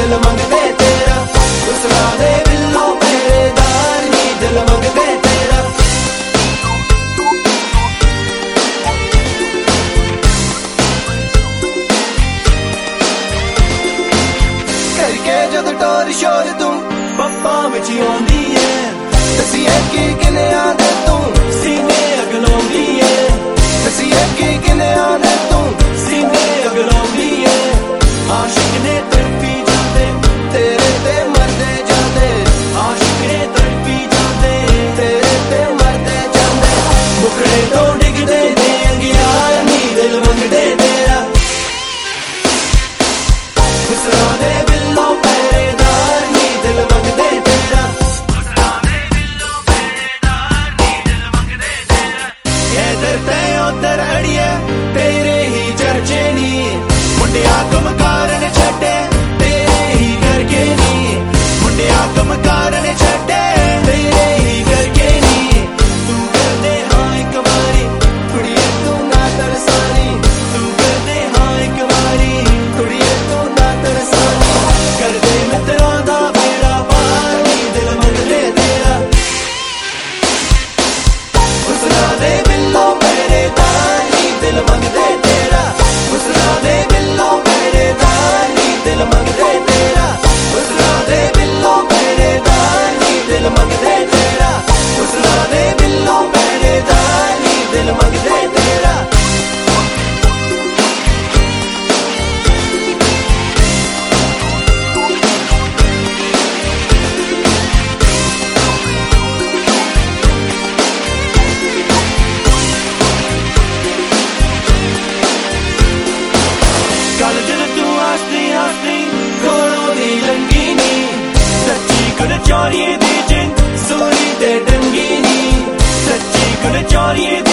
दिल मंगदे तेरा हुस्ना दे बिल्लो पहरेदार नी दिल मंगदे तेरा करके जद टोर शोर तू पप्पा विच आउंदी है दसिए की किने आदे तू सीने अगलाउंदी है दसिए की किने आदे तू सीने अगलाउंदी है आशिक ने तड़पी जाते तेरे ते मरदे जाते आशिक ने तड़पी जाते तेरे ते मरदे जाते मुखड़े तो डिगदे ने अंगियार नी दिल मंगदे तेरा हुस्ना दे बिल्लो पहरेदार नी दिल मंगदे तेरा हुस्ना दे बिल्लो पहरेदार नी दिल मंगदे तेरा इधर ते उधर अड़िए तेरे ही चर्चे नी मुंडिया कमकार ने छड्डे तेरे ही करके नी मुंडिया कमकार ने छड्डे तेरे ही करके नी तू कर दे हाँ एक बारी कुड़िए तू ना तरसानी तू कर दे हाँ एक बारी कुड़िए तू ना तरसानी कर दे मित्रों दा बेड़ा पार नी दिल मंगदे तेरा हुस्ना दे बिल्लो पहरेदार नी दिल मंगदे तेरा हुस्ना दे बिल्लो पहरेदार नी दिल मंगदे तेरा हुस्ना दे बिल्लो पहरेदार नी दिल मंगदे तेरा हुस्ना दे बिल्लो पहरेदार नी दिल मंगदे तेरा कल जद तू हसदी हसदी कोलों दी लंगी नी सच्ची कुल चोरिए दी जिंद सोनी ते डंगी नी सच्ची कुल चोरिए